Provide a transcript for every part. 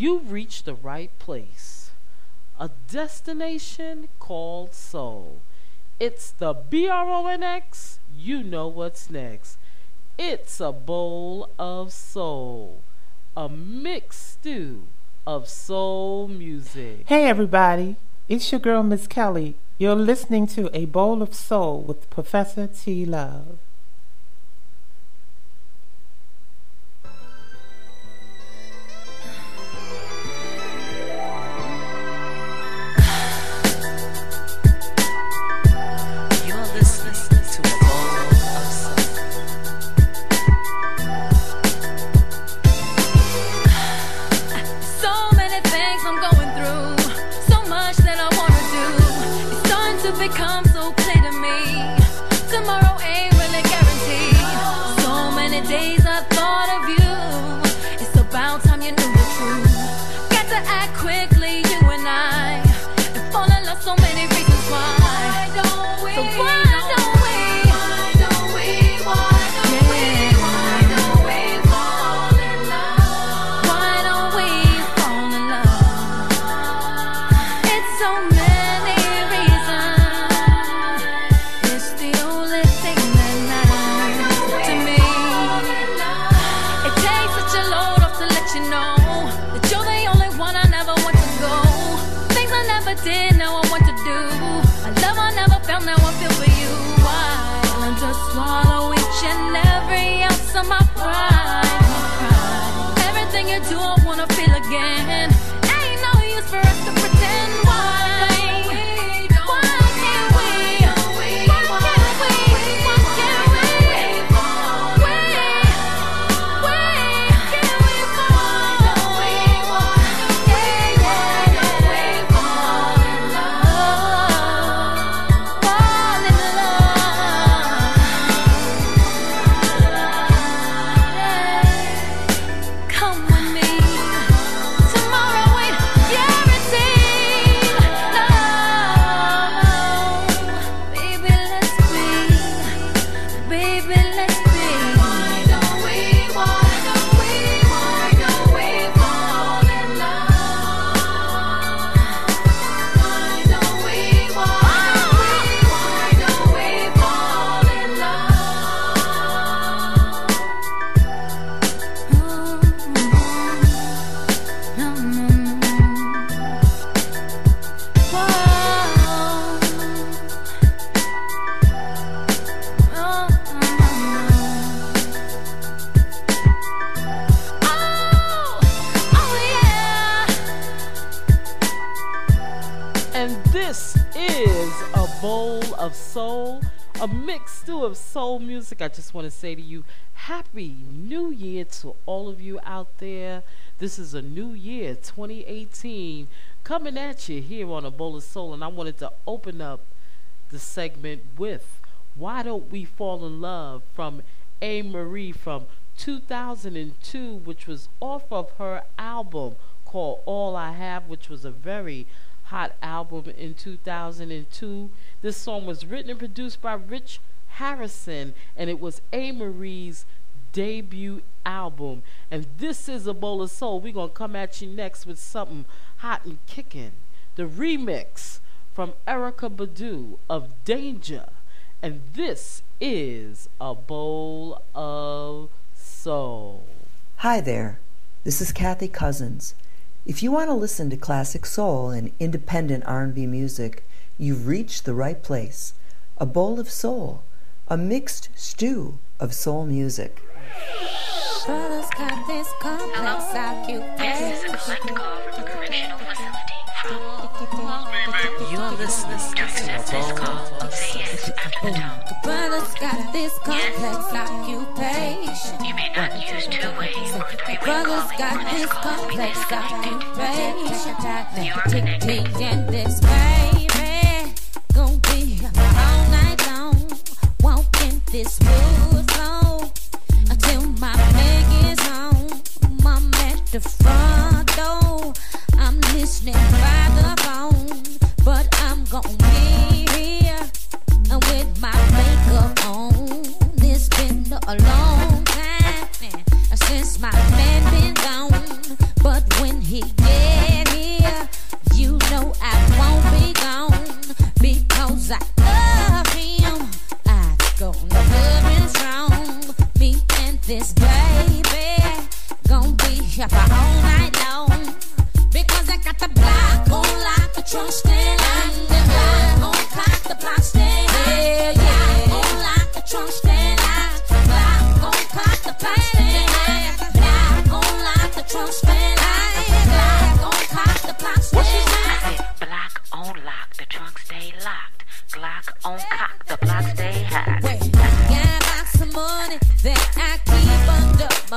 you've reached the right place. A destination called soul. It's the BRONX. You know what's next. It's a bowl of soul. A mixed stew of soul music. Hey everybody, it's your girl Miss Kelly. You're listening to A Bowl of Soul with Professor T. Love. Become so clear to me. Tomorrow ain't really guaranteed. So many days I thought of you. It's about time you knew the truth. Got to act quickly, you and I, and fall in love. So many reasons why. Why don't we? So why don't we? Why don't we? Why don't we? Why don't we fall in love? Why don't we fall in love? It's so many reasons. Did now I want to do a love I never felt, now I feel for you. Why? I'm just swallow each and every ounce of my pride. Everything you do I wanna feel again. Ain't no use for us to pretend. Why? Why can't we? Why can't we? Why can't we? Why can't we fall? A mixed stew of soul music. I just want to say to you, Happy New Year to all of you out there. This is a new year, 2018, coming at you here on A Bowl of Soul. And I wanted to open up the segment with Why Don't We Fall in Love from A. Marie from 2002, which was off of her album called All I Have, which was a very hot album in 2002. This song was written and produced by Rich Harrison, and it was A. Marie's debut album. And this is A Bowl of Soul. We're going to come at you next with something hot and kicking. The remix from Erykah Badu of Danger. And this is A Bowl of Soul. Hi there. This is Kathy Cousins. If you want to listen to classic soul and independent R&B music, you've reached the right place. A Bowl of Soul, a mixed stew of soul music. Brothers got this complex occupation. This is a collect call from a correctional facility. You're listening to this call. Say yes after the tone. Brothers got this complex occupation. You may not use 2 ways or 3-way Brothers got this complex occupation. You're connected. And this baby gon' be all night long. Walking this smooth flow until my leg is home. I'm at the front door. I'm listening by the phone, but I'm gon' be here with my makeup on. It's been a long time since my man been gone, but when he he get here, you know I won't be gone because I love him. I gonna love him strong. Me and this baby gonna be here for all night long because I got the block on lock, the trunk stand lock, the block on clock, the block stand lock, block on lock, the trunk stand lock, block on clock, the block stand lock, block on lock, the trunk stand lock, block on clock, the block stand lock. Block on lock, the trunk stay locked. Glock on cock, the block stay hot. Wait, got a box of money that I keep under my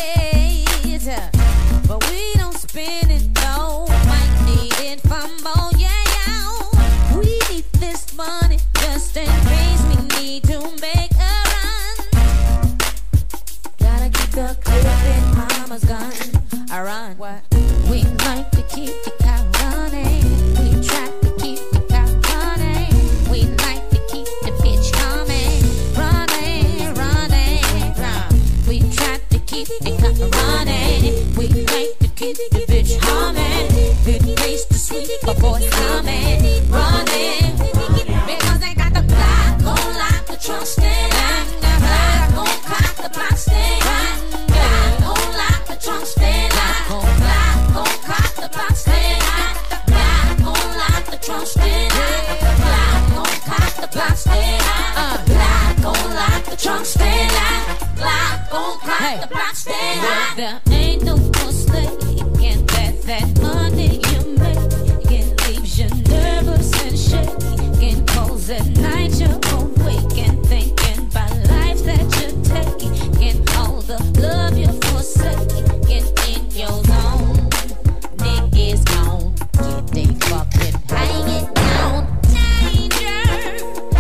bed, but we don't spend it though. Might need it for more, yeah, yeah. We need this money just in case we need to make a run. Gotta keep the clip in mama's gun. I run. What? We like to keep the car running. We try to keep the car running. We like to keep the bitch coming, running, running, run. We try to keep the car running. We like to keep the bitch humming. It tastes the sweet, but boy coming, running. Because they got the block on lock, the trunk stand lock, the block on cock, the block stand lock, block on lock, the trunk stand lock, block on cock, the block stand lock, block on lock, the trunk stand lock, block on cock, the block stand lock, block on lock, the trunk stand lock, block on cock, the block stand lock. There ain't no mistaking that money you make leaves you nervous and shaky, cause at night you're awake and thinking about life that you're taking, all the love you forsaken in your zone. Niggas gone, get they fucking hanging down. Danger,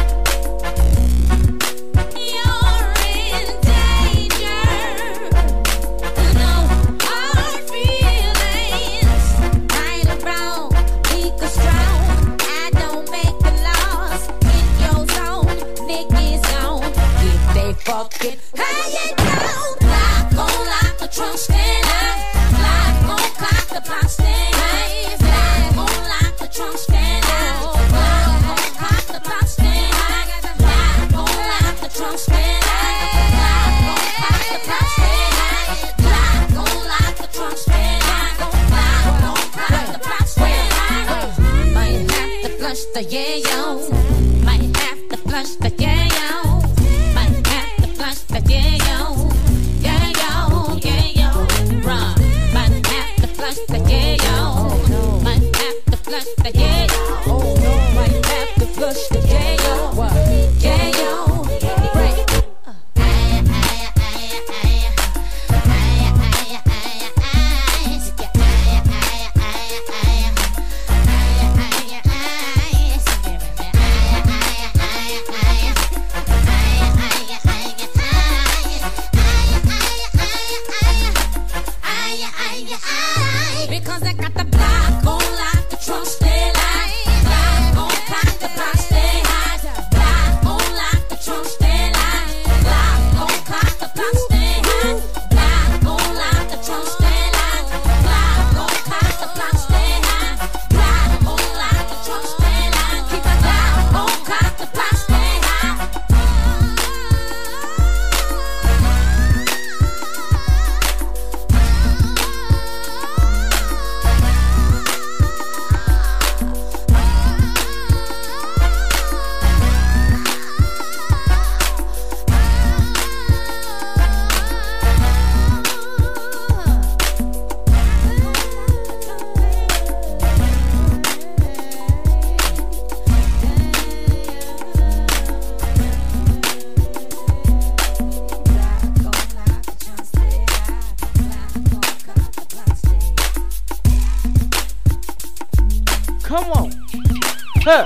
you're in danger. No hard feelings, right or wrong, weak or strong. I don't make the laws in your zone. Niggas gone, get they fucking hanging down. Block on lock, the trunk stand lock, block on clock, the block stand lock, block on lock, the trunk stand lock, block on clock, the block stand lock, block on lock, the trunk stand lock, block on clock, the block stand lock, block on lock, the trunk stand lock, block on clock, the block stand lock. Might have to flush the yayo, might have to flush the yayo, might have to flush the yayo, yayo, yayo, run. Might have to flush the yayo, might have to flush the yayo, might have to flush the yayo, yayo, break. Because I got the block on lock, the trunk stay locked, block on clock, the block stay hot, block on lock, the trunk stay locked, block on clock, the block stay hot, block on lock, the trunk stay locked, block on clock, the block stay hot, block on lock, the trunk stay locked, keep a block on clock, the block stay hot. Come on. Huh.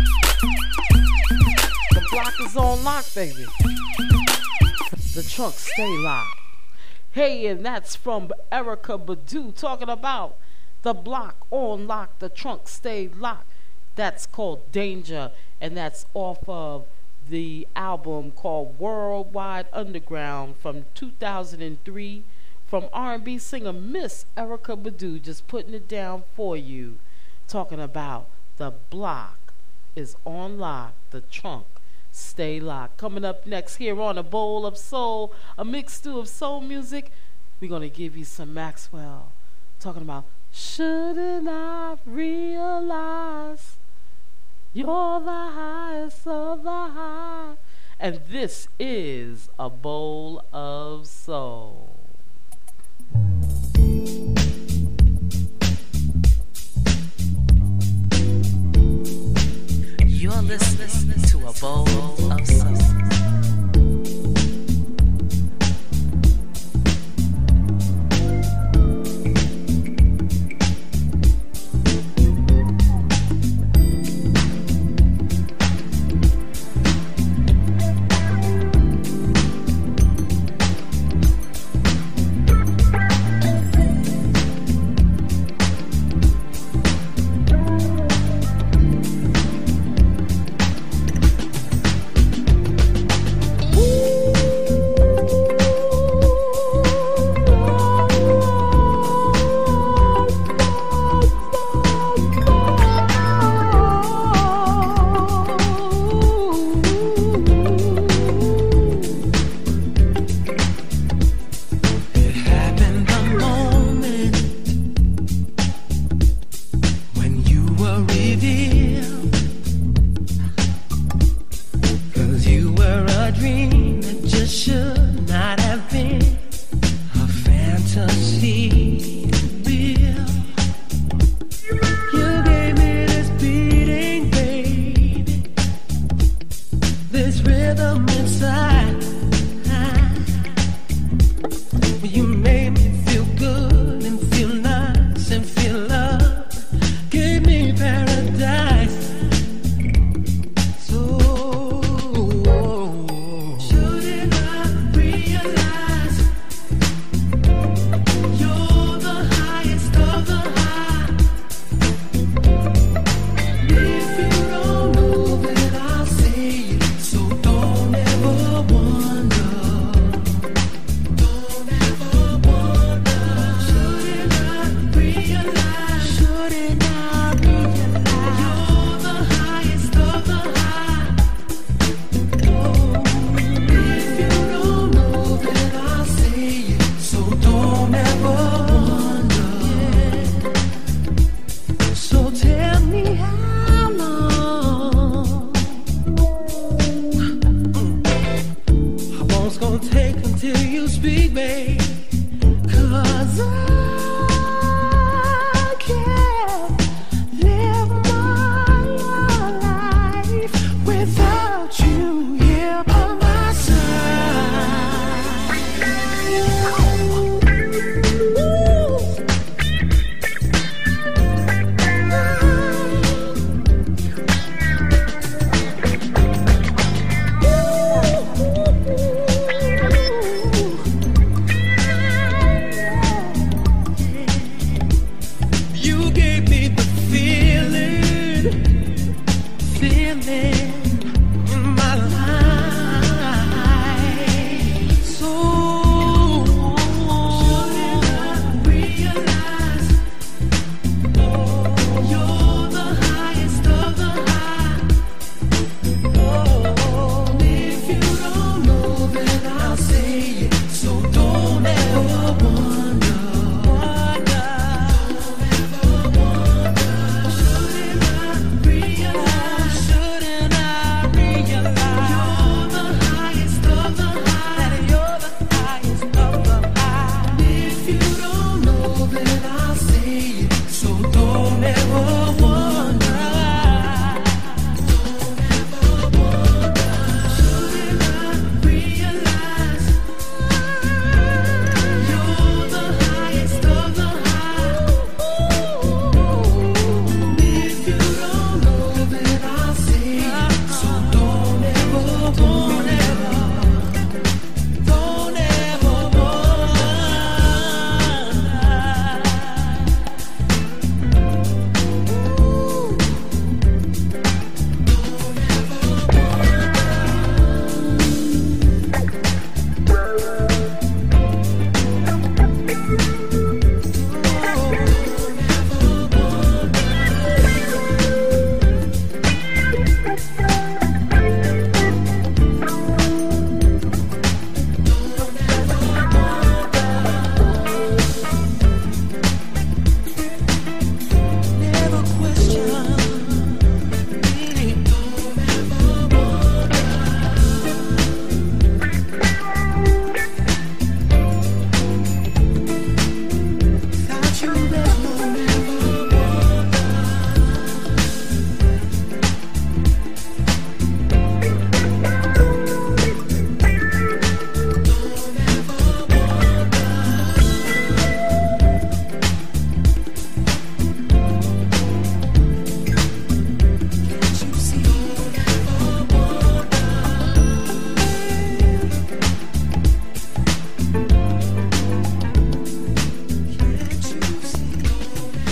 The block is on lock, baby. The trunk stay locked. Hey, and that's from Erykah Badu talking about the block on lock, the trunk stay locked. That's called Danger, and that's off of the album called Worldwide Underground from 2003 from R&B singer Miss Erykah Badu, just putting it down for you, talking about the block is on lock, the trunk stay locked. Coming up next here on A Bowl of Soul, a mixed stew of soul music, we're going to give you some Maxwell, talking about shouldn't I realize you're the highest of the high. And this is A Bowl of Soul. You're listening to A Bowl of Soul.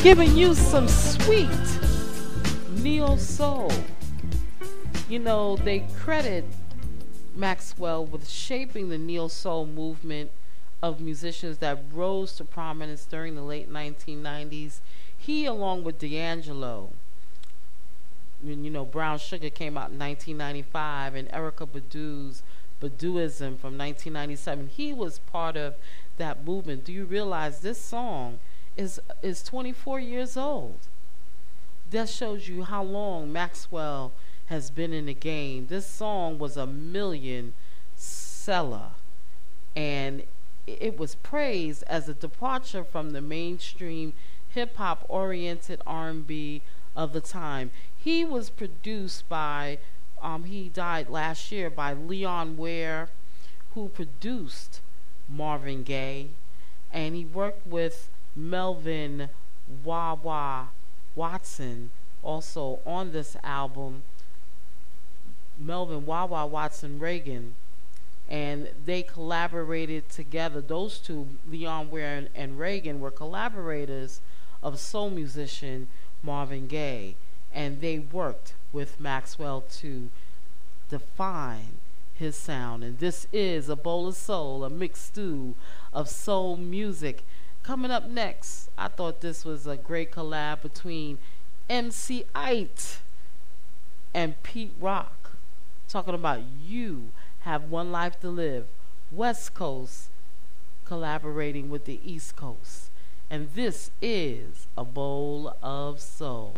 Giving you some sweet neo soul. You know, they credit Maxwell with shaping the neo soul movement of musicians that rose to prominence during the late 1990s. He, along with D'Angelo, you know, Brown Sugar came out in 1995, and Erykah Badu's Baduism from 1997. He was part of that movement. Do you realize this song is 24 years old? That shows you how long Maxwell has been in the game. This song was a million seller, and it was praised as a departure from the mainstream hip-hop oriented R&B of the time. He was produced by he died last year, by Leon Ware, who produced Marvin Gaye, and he worked with Melvin Wawa Watson also on this album. Melvin Wawa Watson Reagan, and they collaborated together. Those two, Leon Ware and Reagan, were collaborators of soul musician Marvin Gaye, and they worked with Maxwell to define his sound. And this is A Bowl of Soul, a mixed stew of soul music. Coming up next, I thought this was a great collab between MC Ite and Pete Rock, talking about You Have One Life to Live. West Coast collaborating with the East Coast. And this is A Bowl of Soul.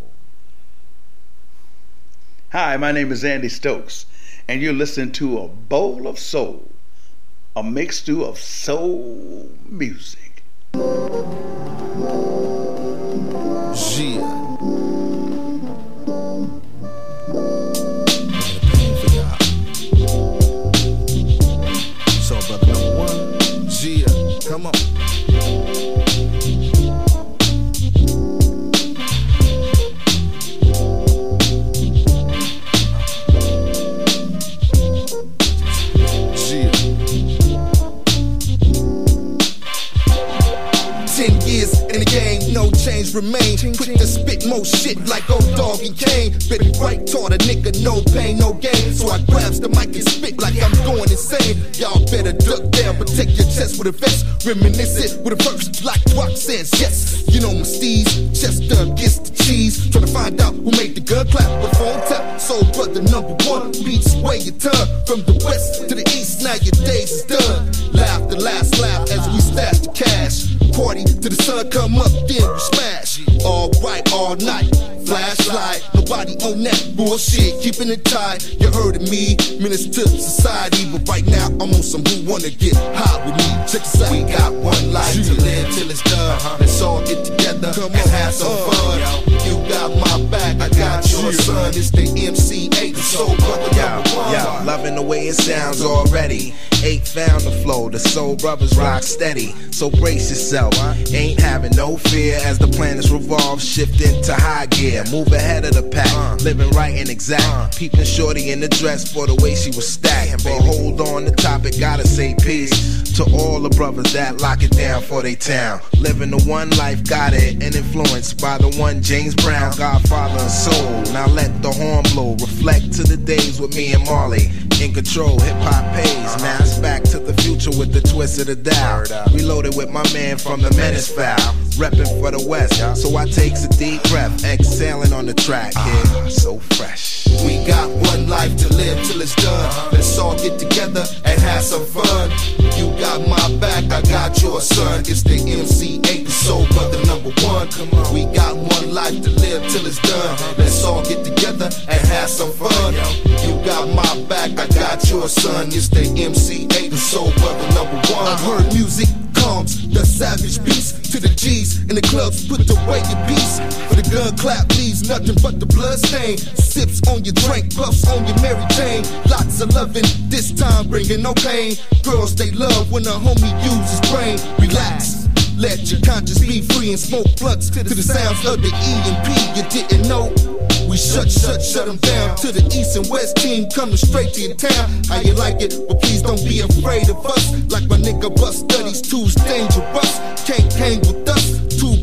Hi, my name is Andy Stokes, and you're listening to A Bowl of Soul, a mixed stew of soul music. Yeah. So, brother number one, yeah, come on. No change remain. Quick to spit more shit like old dog and Kane. Baby right taught a nigga no pain, no gain. So I grabs the mic and spit like I'm going insane. Y'all better duck down, protect your chest with a vest. Reminisce it with a verse like Rock says yes. You know my steez, Chester gets the cheese. Tryna find out who made the gun clap before on tap. Soul brother number one, beats way you turn. From the west to the east, now your days is done. Laugh the last laugh as we stash the cash. Party till the sun come up, then you smash. All right, all night, flashlight. Nobody on that bullshit, keeping it tight. You heard of me, menace to society. But right now, I'm on some who wanna get high with me. Check this out. We got one life to live till it's done. Let's all get together and have some fun. You got my back, I got yours, son. It's the MC8, the soul brother number one. Yo, loving the way it sounds already. 8 found the flow, the soul brothers rock steady. So brace yourself, ain't having no fear as the planets revolve, shifting to high gear. Move ahead of the pack, living right and exact. Peeping shorty in the dress for the way she was stacked. But hold on, the topic gotta say peace to all the brothers that lock it down for they town. Living the one life, got it, and influenced by the one James Brown, Godfather and soul. Now let the horn blow, reflect to the days with me and Marley. In control, hip hop pays. Now it's back to the future with the twist of the dial. Reloaded with my man from the Menace Foul, reppin' for the West. So I takes a deep breath, exhaling on the track. Yeah, so fresh. We got one life to live till it's done. Let's all get together and have some fun. You got my back, I got your son. It's the MC8, the soul brother number one. Come on. We got one life to live till it's done. Let's all get together and have some fun. You got my back, I got your son. It's the MC8, the soul brother number one. I heard music calms the savage beast to the G's in the clubs. Put away your piece. For the gun clap leaves nothing but the blood stain. Sips on your drink, puffs on your Mary Jane. Lots of loving, this time bringing no pain. Girls they love when a homie uses brain. Relax. Let your conscience be free and smoke blunts to the sounds of the E&P. You didn't know? We shut them down. To the east and west team coming straight to your town. How you like it? But please don't be afraid of us. Like my nigga Bust Studies, two's dangerous. Can't hang with us. Too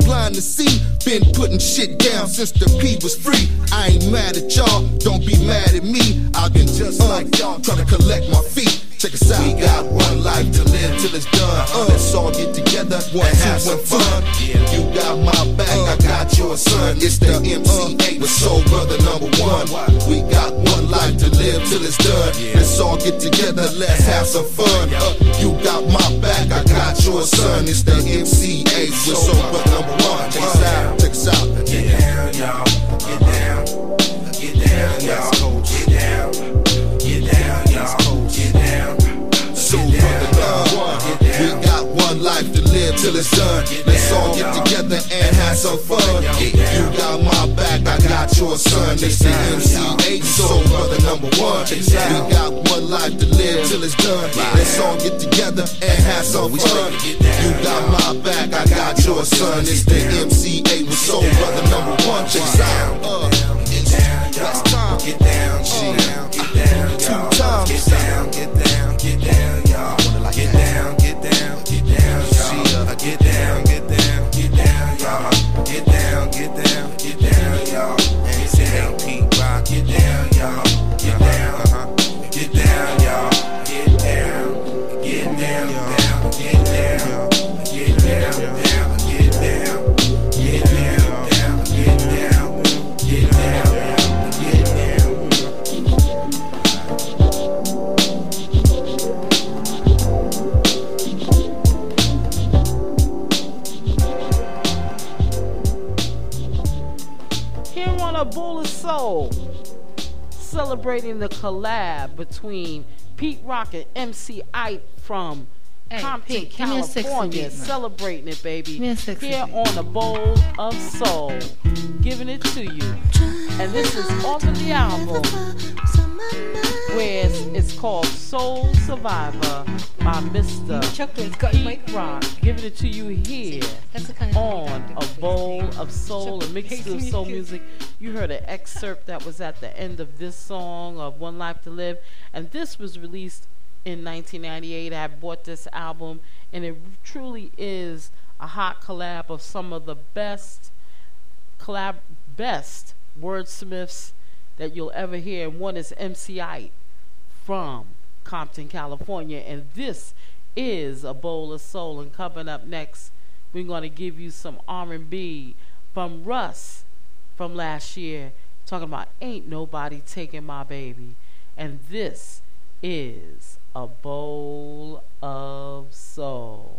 blind to see. Been putting shit down since the P was free. I ain't mad at y'all, don't be mad at me. I've been just like y'all, trying to collect my feet. Check us out. We got one life to live till it's done. Let's all get together and have some fun. You got my back, I got your son. It's the MC8 with Soul Brother #1. We got one life to live till it's done. Let's all get together, let's have some fun. You got my back, I got your son. It's the MC8 with Soul Brother #1. Check us out, check us out. Get down, y'all. Get down. Get down, y'all. Get down. Get down, y'all. Get down. Soul Brother #1. We got one life to live till it's done. Let's all get together and have some fun. You got my back, I got your son. It's the MC8 Soul Brother #1. We got one life to live till it's done. Let's all get together and have some fun. You got my back, I got your son. It's the MC8 with Soul Brother #1. Check us out. Last time. Get down, G. Get down, y'all. 2 times. Get down, get down, get down, y'all. Get down, get down, get down, y'all. Get down, get down, get down, y'all. Get down, get down, get down, y'all. And say, hey, Pete Rock, get down, y'all. Get down, get down, y'all. Get down, get down, down, get down, get down, down, get down, get down, down, get down, get down, get down. Here on A Bowl of Soul, celebrating the collab between Pete Rock and MC Ike from Compton, Pete, give me a 60 California, beat, man. celebrating it, baby. Give me a 60 Here beat. on A Bowl of Soul, giving it to you. And this is off of the album where it's called Soul Survivor by Mr. Pete Rock, giving it to you here That's the kind of on A Bowl of Soul, a mixture of soul music. You heard an excerpt that was at the end of this song of One Life to Live, and this was released in 1998. I bought this album, and it truly is a hot collab of some of the best wordsmiths that you'll ever hear. And one is MC Ike from Compton, California, and this is A Bowl of Soul. And coming up next, we're going to give you some R&B from Russ from last year, talking about Ain't Nobody Taking My Baby. And this is A Bowl of Soul.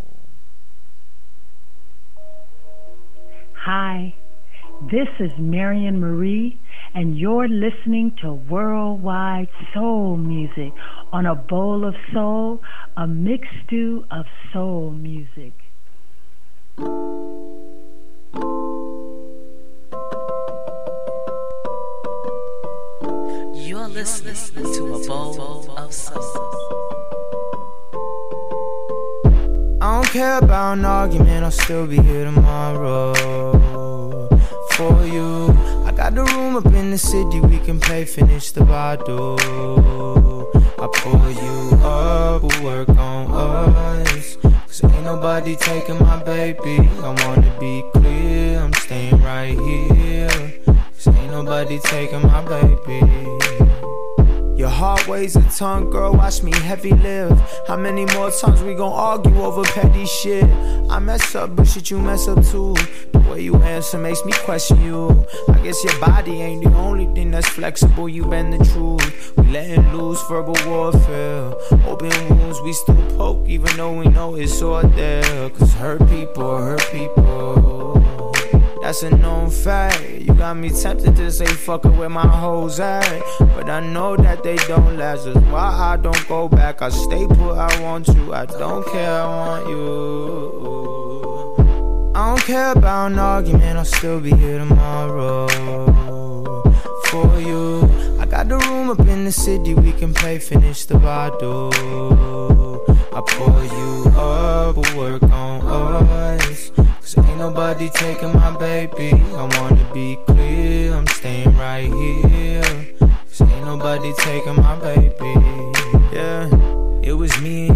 Hi, this is Marion Marie, and you're listening to Worldwide Soul Music on A Bowl of Soul, a mixed stew of soul music. You're listening to A Bowl of Soul. I don't care about an argument, I'll still be here tomorrow for you. I got the room up in the city, we can play finish the bottle. I pull you up, we'll work on us, cause ain't nobody taking my baby. I wanna be clear, I'm staying right here, cause ain't nobody taking my baby. Your heart weighs a ton, girl, watch me heavy live. How many more times we gon' argue over petty shit? I mess up, but shit, you mess up too. The way you answer makes me question you. I guess your body ain't the only thing that's flexible, you been the truth. We letting loose verbal warfare. Open wounds, we still poke, even though we know it's all there. Cause hurt people. That's a known fact. You got me tempted to say fuck it where my hoes at, but I know that they don't last. That's why I don't go back. I stay put, I want you. I don't care, I want you. I don't care about an argument, I'll still be here tomorrow for you. I got the room up in the city, we can play finish the bottle. I pull you up, we'll work on us, cause ain't nobody taking my baby. I wanna be clear, I'm staying right here, cause ain't nobody taking my baby. Yeah, it was me and you in love.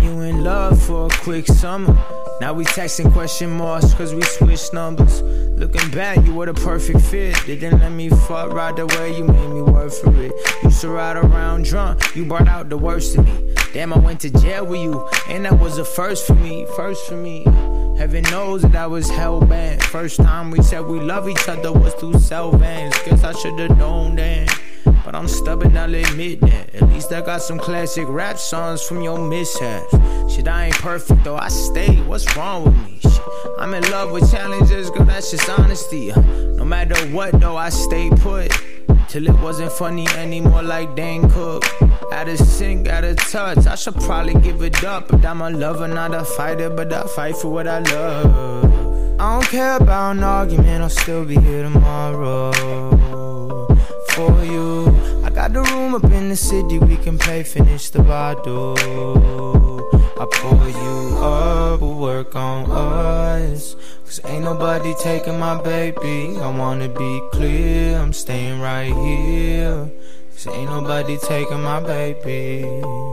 love for a quick summer. Now we texting question marks cause we switched numbers. Looking back, you were the perfect fit. Didn't let me fuck right the way you made me work for it. Used to ride around drunk, you brought out the worst in me. Damn, I went to jail with you, and that was a first for me, first for me. Heaven knows that I was hell-bent. First time we said we love each other was through cell vans. Guess I should've known then, but I'm stubborn, I'll admit that. At least I got some classic rap songs from your mishaps. Shit, I ain't perfect though, I stay, what's wrong with me? Shit, I'm in love with challenges, girl, that's just honesty. No matter what though, I stay put, till it wasn't funny anymore like Dane Cook. Out of sync, out of touch, I should probably give it up. But I'm a lover, not a fighter, but I fight for what I love. I don't care about an argument, I'll still be here tomorrow for you. I got the room up in the city, we can play finish the bottle. I pull you up, we'll work on us, cause ain't nobody taking my baby. I wanna be clear, I'm staying right here, cause ain't nobody taking my baby.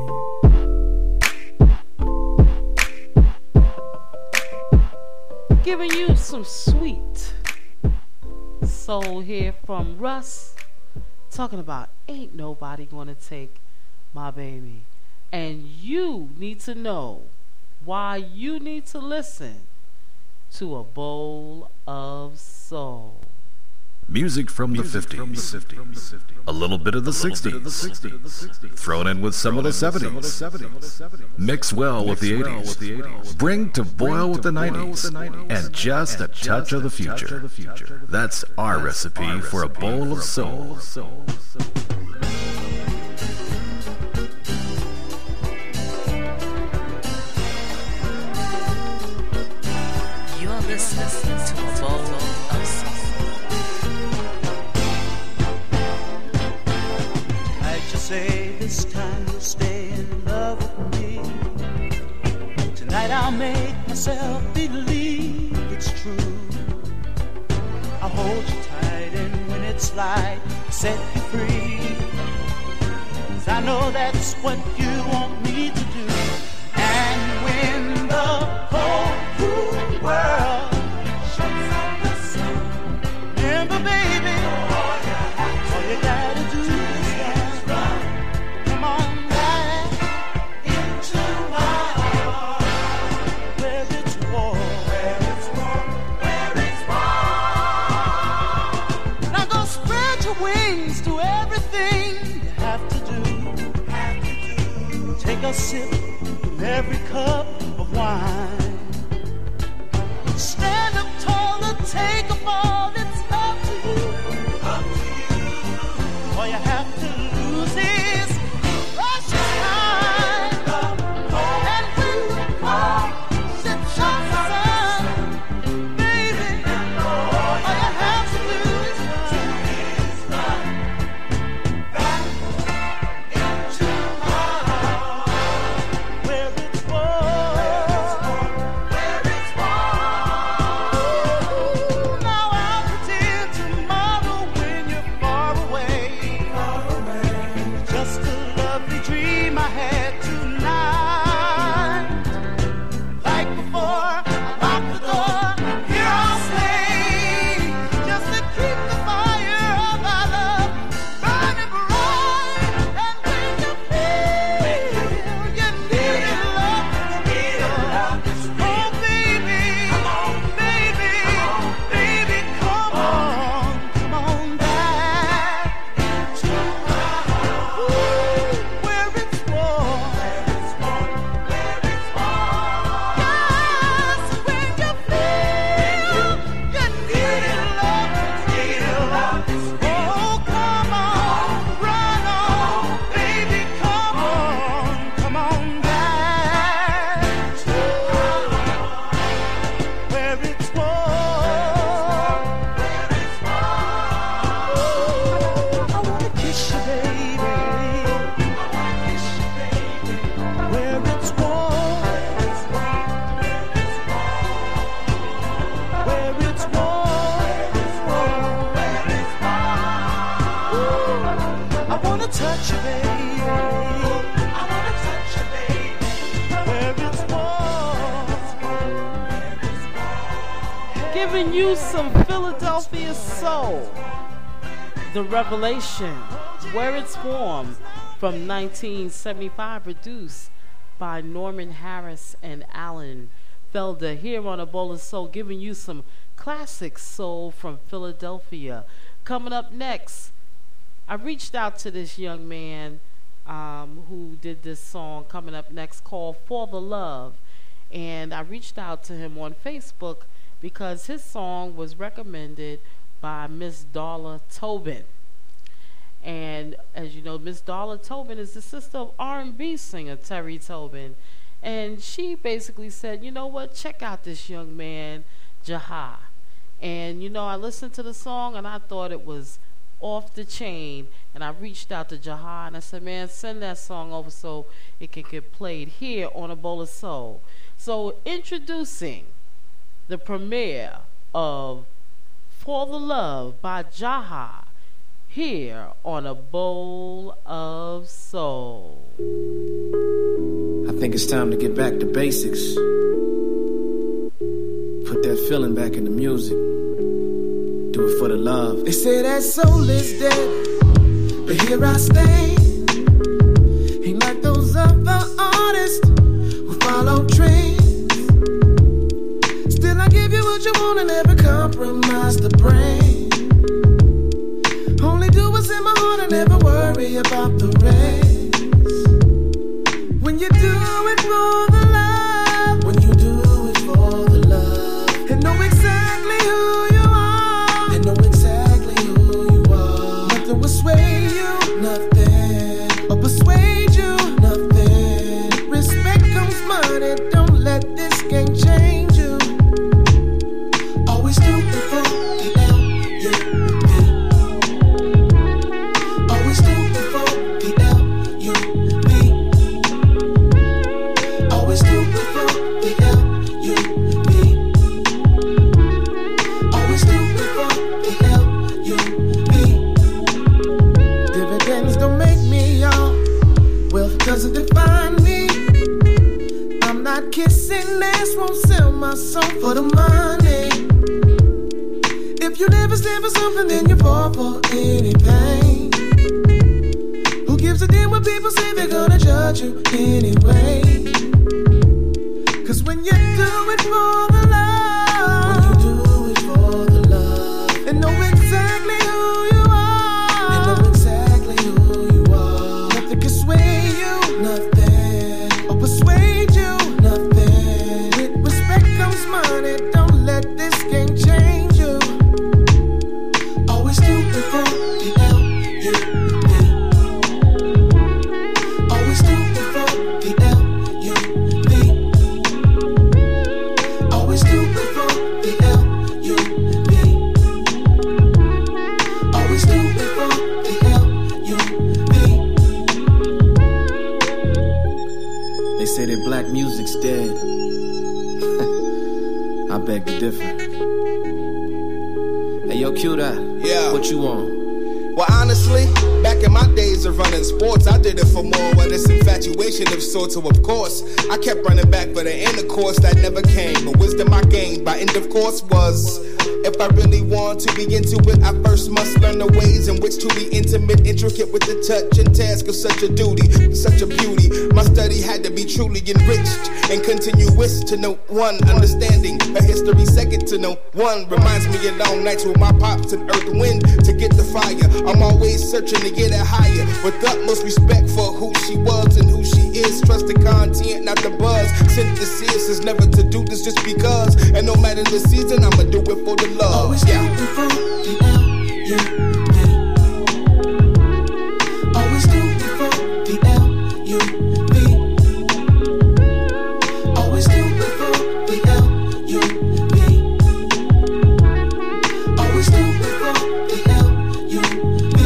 Giving you some sweet soul here from Russ, talking about ain't nobody gonna take my baby. And you need to know why you need to listen to A Bowl of Soul. Music from the 50s, a little bit of the 60s, thrown in with some of the 70s, mix well with the 80s, bring to boil with the 90s, and just a touch of the future. That's our recipe for a bowl of soul. You're listening to A Bowl of Soul. Say this time you'll stay in love with me. Tonight I'll make myself believe it's true. I'll hold you tight, and when it's light, set you free. 'Cause I know that's what you want me to do. And when the whole world shuts out the sun, remember, baby, all you gotta do. Take a sip from every cup of wine. Stand up tall and take a fall. It's up to you. Up to you. All you have to lose is precious time. And when the clock sits on the sun, baby, all you have to do is run back into my some Philadelphia soul. The Revelation, Where It's Formed, from 1975, produced by Norman Harris and Alan Felder, here on A Bowl of Soul, giving you some classic soul from Philadelphia. Coming up next, I reached out to this young man who did this song coming up next called For the Love. And I reached out to him on Facebook because his song was recommended by Miss Darla Tobin. And as you know, Miss Darla Tobin is the sister of R&B singer Terry Tobin. And she basically said, you know what, check out this young man, Jaha. And you know, I listened to the song and I thought it was off the chain. And I reached out to Jaha and I said, man, send that song over so it can get played here on A Bowl of Soul. So introducing the premiere of For the Love by Jaha, here on A Bowl of Soul. I think it's time to get back to basics. Put that feeling back in the music. Do it for the love. They say that soul is dead, but here I stand. Ain't like those other artists who follow trends. Still I give you what you want and never compromise the brand. Only do what's in my heart and never worry about the rest. When you do it for the love, when you do it for the love, and know exactly who you are, and know exactly who you are. Nothing will sway you, nothing, or persuade you, nothing. Respect comes money, don't let this game change you. Always do it for the L-U-V. Always do it for the L-U-V. Always do it for the L-U-V. Always do it for the L-U-V. Dividends don't make me y'all. Wealth doesn't define me. I'm not kissing ass, won't sell my soul for the money. If you never stand for something, then you fall for anything. Who gives a damn what people say? They're gonna judge you anyway. Cause when you do it for the love, when you do it for the love, and know exactly who you are, and know exactly who you are. Nothing can sway you, nothing, or persuade you, nothing. With respect comes money, don't let this game change you. Always do it for the L-U-V. Always do it for the L-U-V. Always do it for the L-U-V. Always do it for the L-U-V. They say that black music's dead. I beg to differ. Hey, yo, Q that. Yeah. What you want? Well, honestly, back in my days of running sports, I did it for more. Well, this infatuation of sorts, so of course, I kept running back for the intercourse that never came. But wisdom I gained by end of course was, if I really want to be into it, I first must learn the ways in which to be intimate, intricate with the touch and task of such a duty, such a beauty. My study had to be truly enriched and continuous to no one, understanding a history second to no one. Reminds me of long nights with my pops and earth wind to get the fire. I'm always searching to get it higher, with utmost respect for who she was and who she is. Trust the content, not the buzz. Synthesis is never to do this just because. And no matter the season, I'ma do it for the love. Always do it for the L-U-V. Always do it for the L-U-V. Always do it for the L-U-V. Always do it for the L-U-V.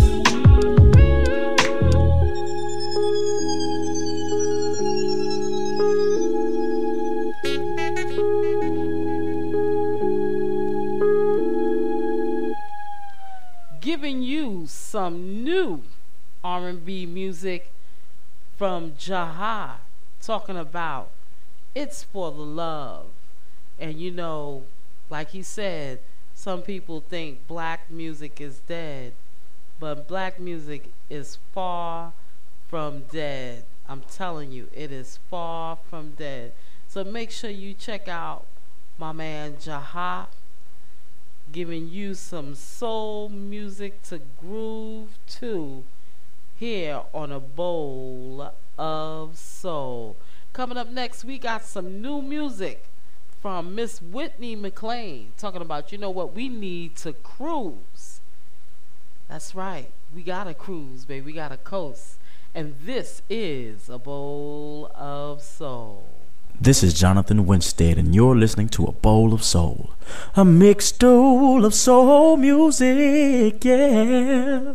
Giving you some new R&B music from Jaha, talking about It's for the Love. And you know, like he said, Some people think black music is dead, but black music is far from dead. I'm telling you, it is far from dead. So make sure you check out my man Jaha, giving you some soul music to groove to here on A Bowl of Soul. Coming up next, we got some new music from Miss Whitney McLean, talking about, you know what, we need to cruise. That's right, we gotta cruise, baby, we gotta coast. And this is A Bowl of Soul. This is Jonathan Winstead, and you're listening to A Bowl of Soul, a mixed bowl of soul music, yeah.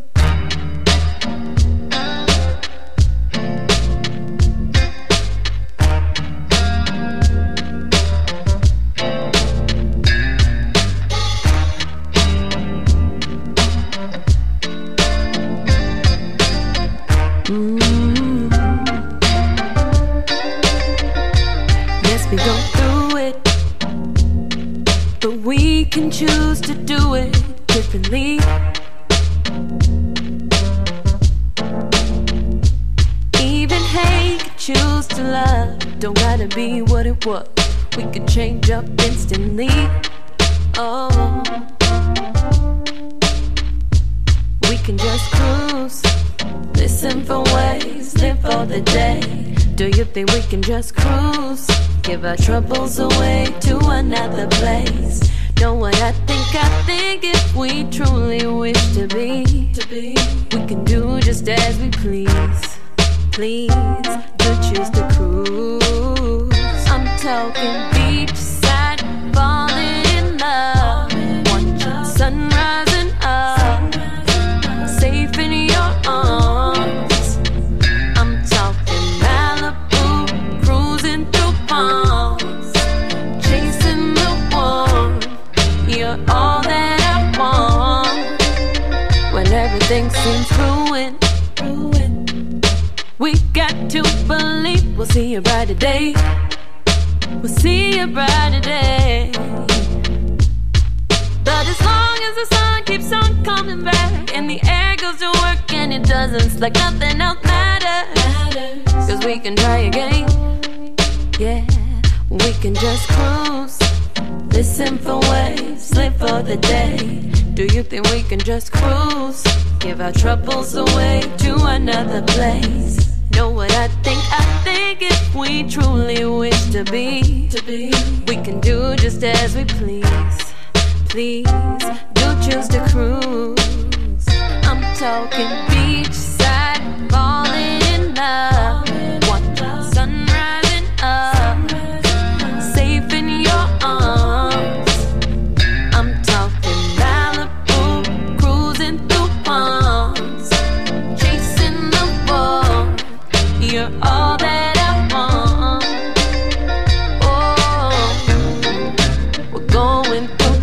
We go through it, but we can choose to do it differently. Even hate can choose to love. Don't gotta be what it was. We can change up instantly. Oh, we can just cruise, listen for ways, live for the day. Do you think we can just cruise? Give our troubles away to another place. Know what I think if we truly wish to be, we can do just as we please. Please, do choose to cruise. I'm talking beachside, falling in love, watching sun rising up, safe in your arms. I'm talking Malibu, cruising through palms, chasing the warmth. You're all that I want when everything seems ruined. We got to believe we'll see a brighter day. We'll see a brighter day. But as long as the sun keeps on coming back and the air goes to work and it doesn't, it's like nothing else matters. Cause we can try again. Yeah, we can just cruise, listen for waves, live for the day. Do you think we can just cruise? Give our troubles away to another place. Know what I think if we truly wish to be, we can do just as we please. Please, do choose to cruise. I'm talking beachside, falling in love, watching sun rising up, safe in your arms. I'm talking Malibu, cruising through palms, chasing the warmth. You're all that I want. Oh, we're going through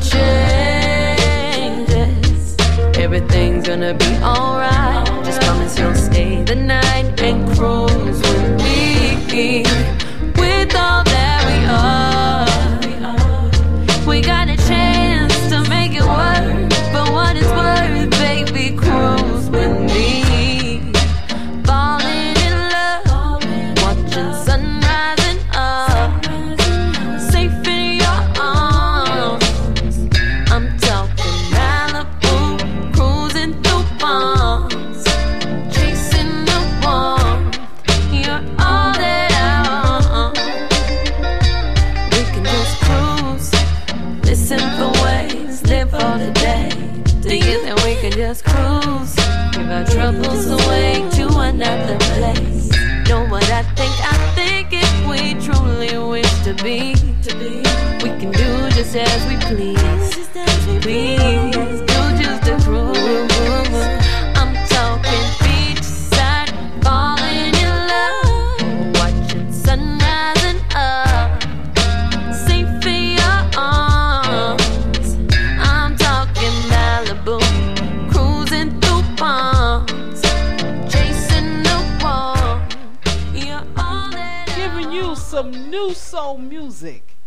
changes. Everything's gonna be alright. Just promise you'll stay the night and cruise with me. With all that we are, we got a chance to make it work. For what it's worth, baby, cruise with me. Falling in love, watching sun rising up, safe in your arms. I'm talking Malibu, cruising through palms, chasing the warmth. You're all that I want. We can just cruise, listen for waves, live for the day. Do you think we can just cruise? Give our troubles away to another place. Know what I think if we truly wish to be, we can do just as we please. Please, do just to cruise. I'm talking beachside, falling in love, watching sun rising up, safe in your arms. I'm talking Malibu, cruising through palms, chasing the warmth. You're all that Giving you some new soul music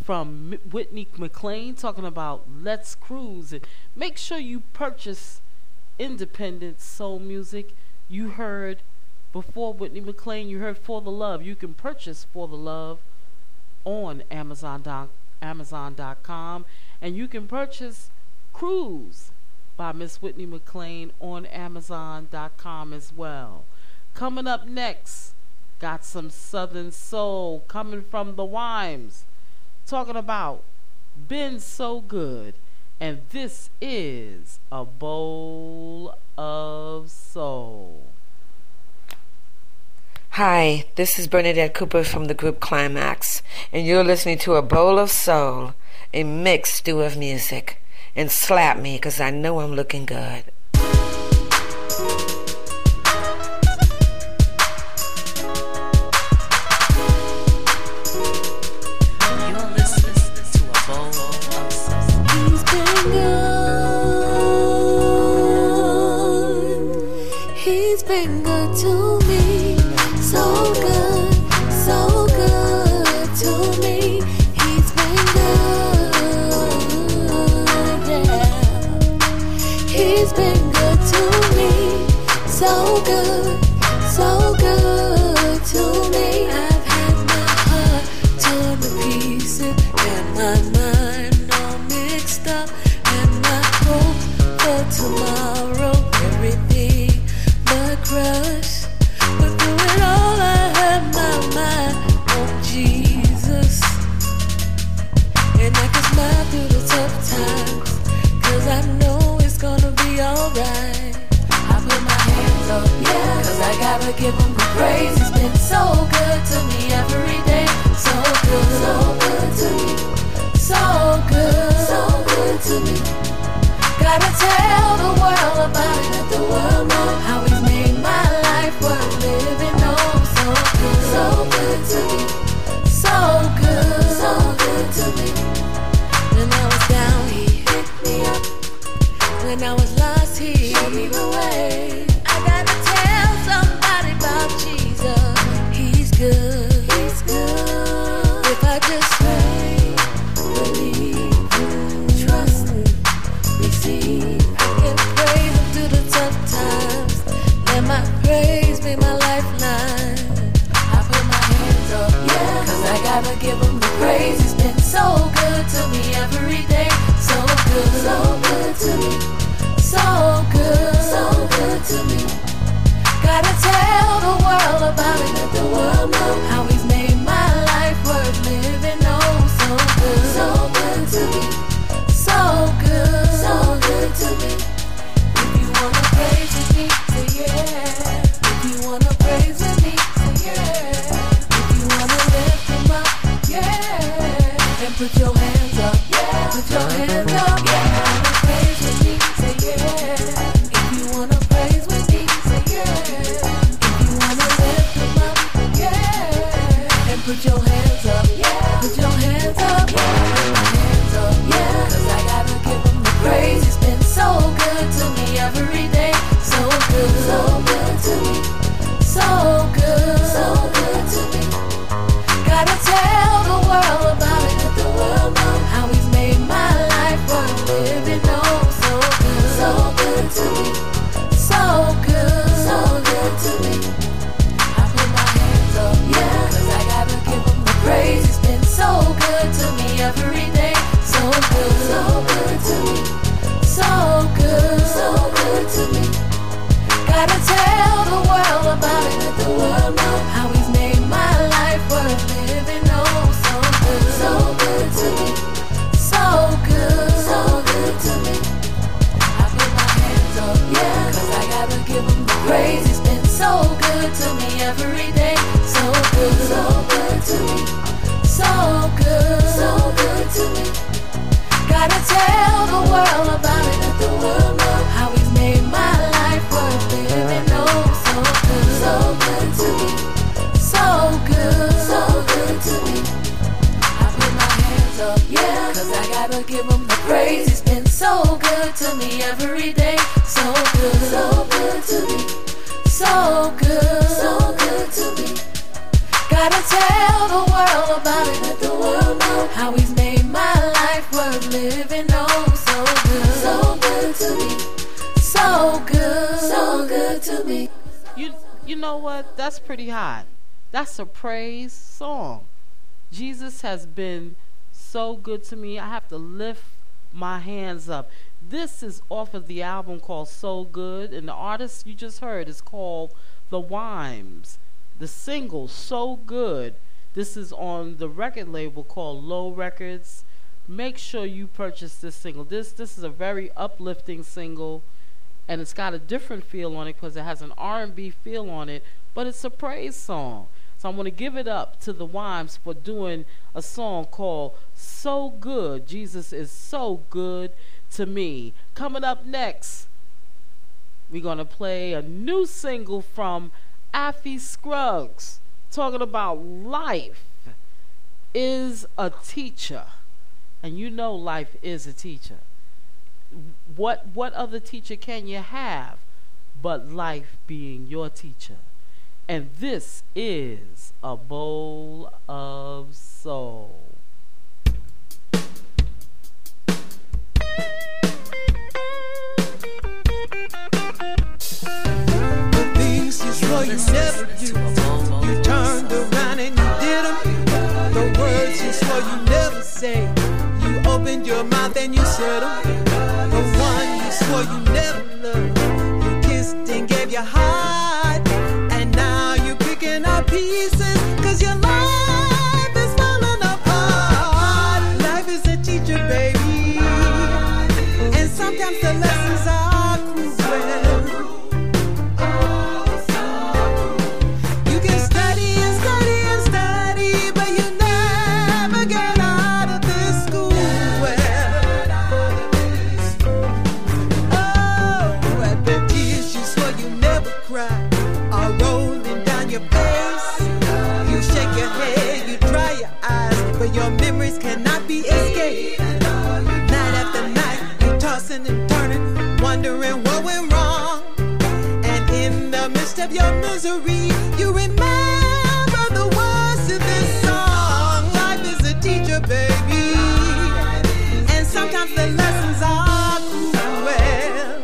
from Whitney McLean talking about Let's Cruise. And make sure you purchase independent soul music. You heard before Whitney McLean, you heard For the Love. You can purchase For the Love on Amazon.com, and you can purchase Cruise by Miss Whitney McLean on Amazon.com as well. Coming up next, got some Southern Soul coming from the Wimes, talking about Been So Good. And this is A Bowl of Soul. Hi, this is Bernadette Cooper from the group Climax, and you're listening to A Bowl of Soul, a mixed stew of music. And slap me, 'cause I know I'm looking good. You're listening to A Bowl of Soul. He's been good. He's been good to me. So good to me. He's been good, yeah. He's been good to me. So good to me. I've had my heart torn to pieces and my mind all mixed up, and my hope for tomorrow, everything but crushed. But through it all, I had my mind on Jesus, and I can smile through the tough times, 'cause I know it's gonna be alright. I put my hands up, yeah, 'cause I gotta give him the praise. He's been so good to me every day. So good to me. So good to me. Gotta tell the world about it, let the world know how he's made my life worth living. Oh, so good to me. So good to me. When I was down, he picked me up. When I was lost, he showed me the way. I gotta tell somebody about Jesus. He's good. He's good. If I just pray, believe, trust, receive, I can praise him through the tough times. Let my praise be my lifeline. I put my hands up, yeah, 'cause I gotta give him the praise. He's been so good to me every day. So good to me. So good to me. Gotta tell the world about it, let the world know how he's made my life worth living. Oh, so good to me. So good to me. If you wanna praise with me, say yeah. If you wanna praise with me, say yeah. If you wanna lift him up, yeah. And put your hands up, yeah. Put your hands up, yeah. Praise with me, say yeah. If you wanna praise with me, say yeah. If you wanna lift him up, yeah. And put your hands up, yeah. Put your hands up, yeah. Put my hands up, yeah. 'Cause I gotta give him the praise. He's been so good to me every day. So good to me. So good to me. Gotta tell the world about it, let the world know how he's made my life worth living. Oh, so good to me. So good to me. I put my hands up, yeah, 'cause I gotta give him the praise. He's been so good to me every day. So good to me. So good to me. Gotta tell the world about it, let the world know how he's made my life worth living. Oh, so good to me. So good to me. I put my hands up, yeah, 'cause I gotta give him the praise. He's been so good to me every day. So good to me. So good to me. Gotta tell the world about it, let the world know how he's made my life worth living. Oh, so good to me. So good to me. I put my hands up, yeah, 'cause I gotta give him the praise. He's been so good to me every day. So good to me. So good to me. Gotta tell the world about it, let the world know how he's made my life worth living. Oh, so good to me, so good to me. You know what? That's pretty hot. That's a praise song. Jesus has been so good to me. I have to lift my hands up. This is off of the album called So Good, and the artist you just heard is called The Wimes. The single, So Good. This is on the record label called Low Records. Make sure you purchase this single. This is a very uplifting single, and it's got a different feel on it because it has an R&B feel on it, but it's a praise song. So I'm going to give it up to the Wimes for doing a song called So Good. Jesus is so good to me. Coming up next, we're going to play a new single from Affy Scruggs, talking about life is a teacher. And you know life is a teacher. What other teacher can you have but life being your teacher? And this is A Bowl of Soul. The things you swore you never do, you turned around and you did them. The words you swore you never say, you opened your mouth and you said them. The one you swore you never loved, you kissed and gave your heart, and now you're picking up pieces, 'cause your life is falling apart. Life is a teacher, baby, and sometimes the lessons are cruel. You can study and study and study, but you never get out of this school. Oh, at the tears you swore you never cry are rolling down your face. You shake your head, you dry your eyes, but your memories cannot be escaped. Night after night, you tossing and turning, wondering what went wrong. And in the midst of your misery, you remember the words to this song. Life is a teacher, baby, and sometimes the lessons are cruel.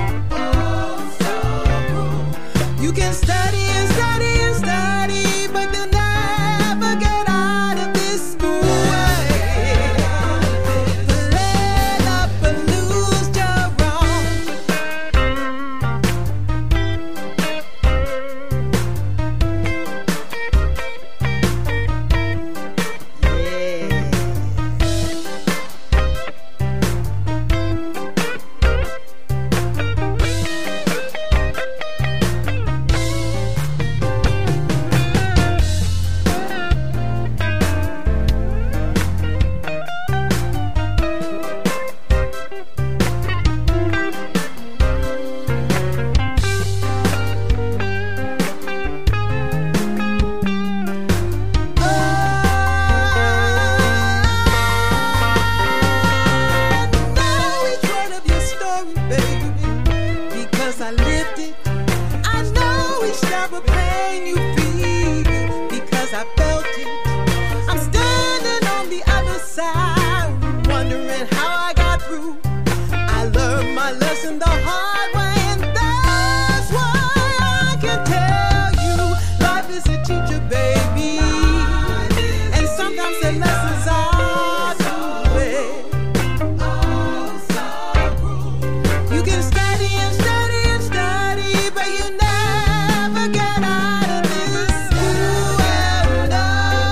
You can study and study and study, but you'll never get out of this school. Play up and lose your wrong. Know each word of your story, baby, because I lived it. I know each type of pain you feel, because I felt it. I'm standing on the other side, wondering how I got through. I learned my lesson the hard way, and that's why I can tell you life is a teacher, baby, and sometimes the lessons are cruel. You can study and study and study, but you never get out of this school. No,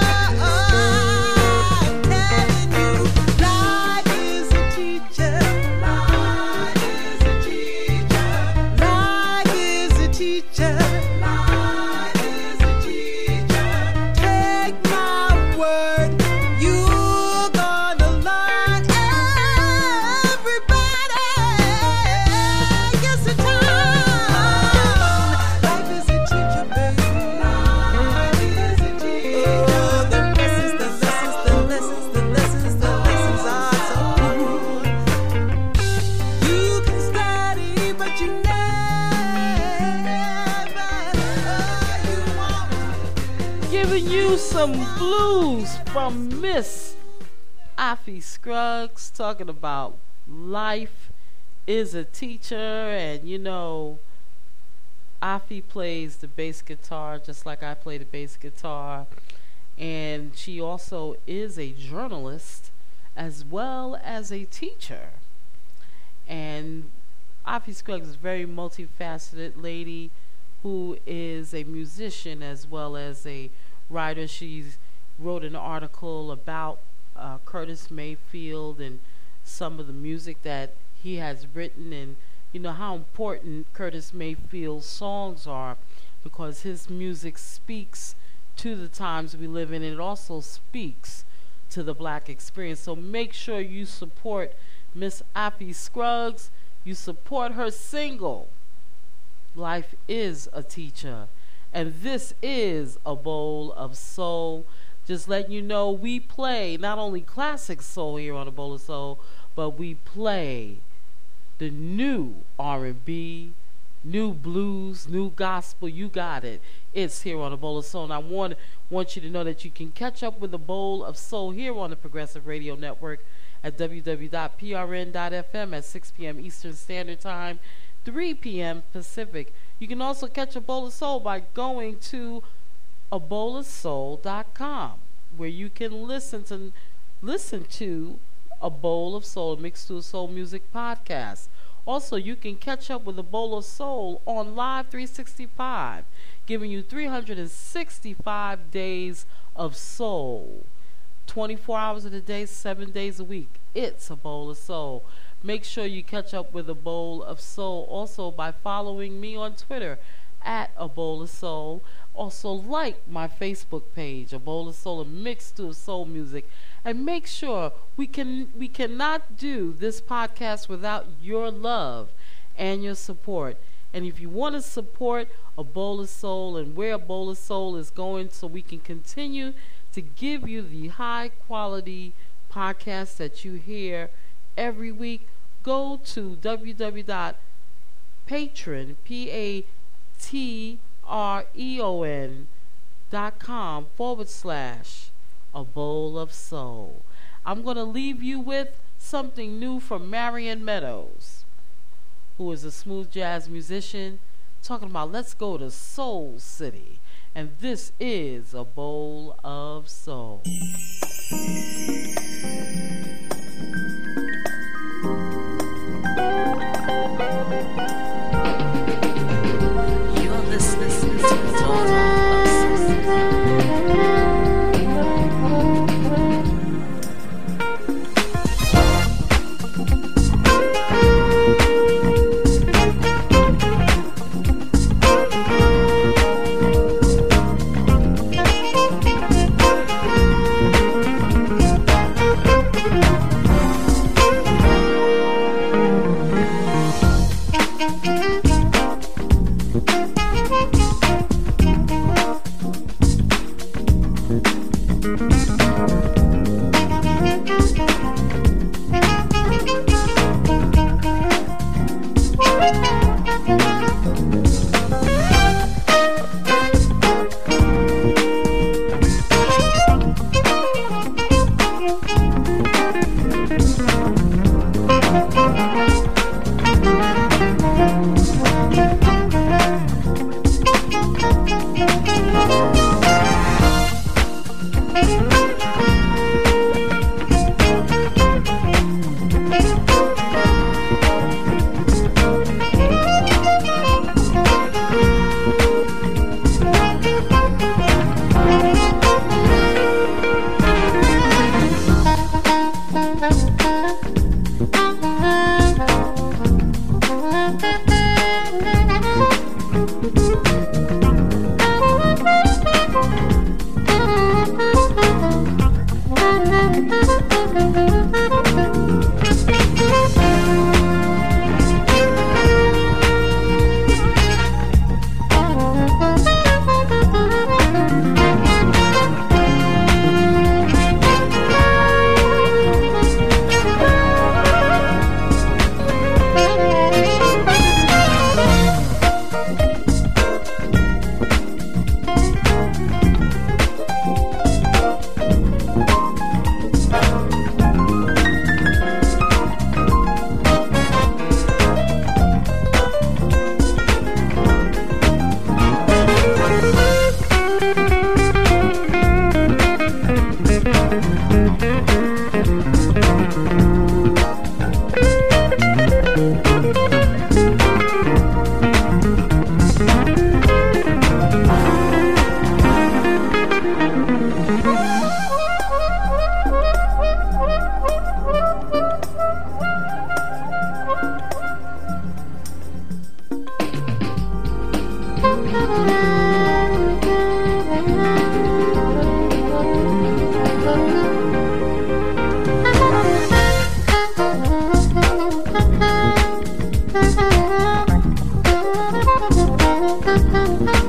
I'm telling you, life is a teacher. Life is a teacher. Life is a teacher. Life is a teacher. Take my word, you're gonna learn. Everybody gets a time. Life is a teacher, baby. Life is a teacher. Oh, the lessons, the lessons, the lessons, the lessons, the lessons are so cool. You can study, but you Giving you some blues from Miss Afi Scruggs talking about life is a teacher, and you know, Afi plays the bass guitar just like I play the bass guitar, and she also is a journalist as well as a teacher. And Afi Scruggs is a very multifaceted lady who is a musician as well as a writer. She's wrote an article about Curtis Mayfield and some of the music that he has written, and you know how important Curtis Mayfield's songs are, because his music speaks to the times we live in, and it also speaks to the black experience. So make sure you support Miss Afi Scruggs. You support her single, Life is a Teacher. And this is A Bowl of Soul. Just letting you know, we play not only classic soul here on A Bowl of Soul, but we play the new R&B, new blues, new gospel. You got it. It's here on A Bowl of Soul. And I want you to know that you can catch up with A Bowl of Soul here on the Progressive Radio Network at www.prn.fm at 6 p.m. Eastern Standard Time, 3 p.m. Pacific. You can also catch A Bowl of Soul by going to abowlofsoul.com, where you can listen to A Bowl of Soul, Mixed to Soul Music podcast. Also, you can catch up with A Bowl of Soul on Live 365, giving you 365 days of soul, 24 hours of the day, 7 days a week. It's A Bowl of Soul. Make sure you catch up with A Bowl of Soul also by following me on Twitter at A Bowl of Soul. Also like my Facebook page, A Bowl of Soul, a mixed to soul music. And make sure we cannot do this podcast without your love and your support. And if you want to support A Bowl of Soul and where A Bowl of Soul is going, so we can continue to give you the high quality podcasts that you hear every week, go to patreon.com/A Bowl of Soul. I'm going to leave you with something new from Marion Meadows, who is a smooth jazz musician, talking about let's go to Soul City. And this is A Bowl of Soul. You're listening to A Bowl of Soul.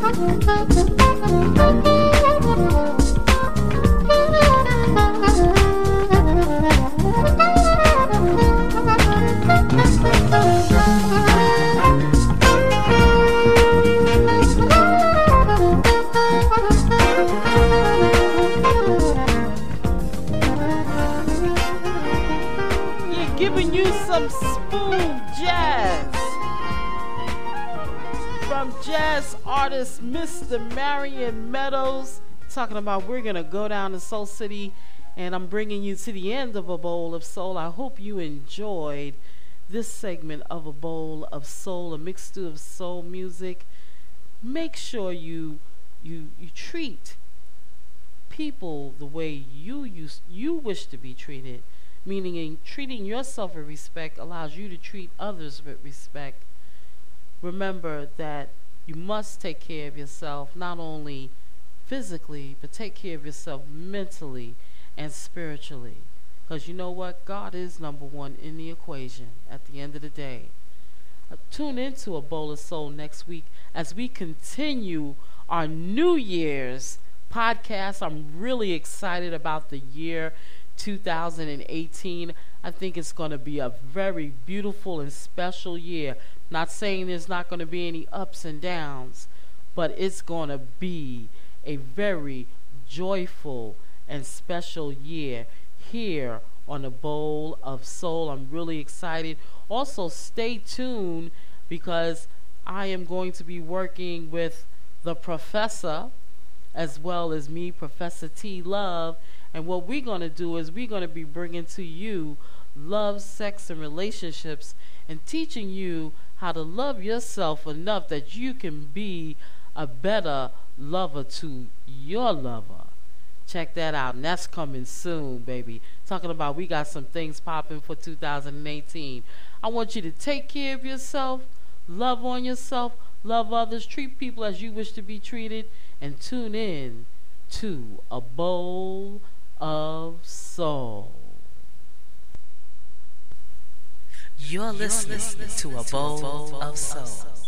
Giving you some smooth jazz from jazz artist Mr. Marion Meadows, talking about we're gonna go down to Soul City, and I'm bringing you to the end of A Bowl of Soul. I hope you enjoyed this segment of A Bowl of Soul, a mixed stew of soul music. Make sure you treat people the way you wish to be treated. Meaning treating yourself with respect allows you to treat others with respect. Remember that you must take care of yourself, not only physically, but take care of yourself mentally and spiritually. Because you know what? God is number one in the equation at the end of the day. Tune into A Bowl of Soul next week as we continue our New Year's podcast. I'm really excited about the year 2018. I think it's going to be a very beautiful and special year. Not saying there's not going to be any ups and downs, but it's going to be a very joyful and special year here on A Bowl of Soul. I'm really excited. Also, stay tuned because I am going to be working with the professor as well as me, Professor T. Love. And what we're going to do is we're going to be bringing to you love, sex, and relationships and teaching you how to love yourself enough that you can be a better lover to your lover. Check that out. And that's coming soon, baby. Talking about we got some things popping for 2018. I want you to take care of yourself, love on yourself, love others, treat people as you wish to be treated, and tune in to A Bowl of Soul. You're listening to A Bowl of Soul.